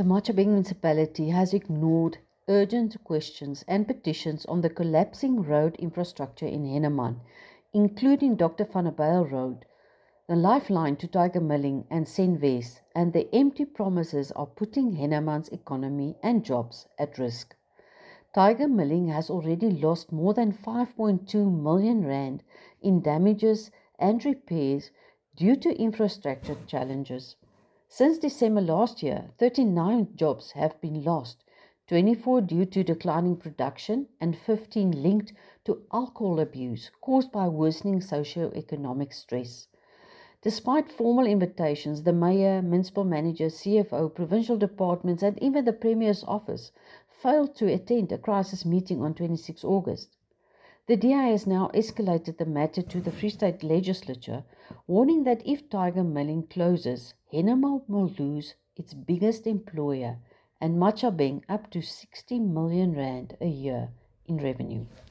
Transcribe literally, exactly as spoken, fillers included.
The Machabeng municipality has ignored urgent questions and petitions on the collapsing road infrastructure in Henneman, including Doctor Van der Bijl Road, the lifeline to Tiger Milling and Senwes, and the empty promises are putting Henneman's economy and jobs at risk. Tiger Milling has already lost more than five point two million rand in damages and repairs due to infrastructure challenges. Since December last year, thirty-nine jobs have been lost, twenty-four due to declining production and fifteen linked to alcohol abuse caused by worsening socio-economic stress. Despite formal invitations, the mayor, municipal manager, C F O, provincial departments, and even the premier's office failed to attend a crisis meeting on the twenty-sixth of August. The D A has now escalated the matter to the Free State Legislature, warning that if Tiger Milling closes, Henneman will lose its biggest employer and Machabeng up to sixty million rand a year in revenue.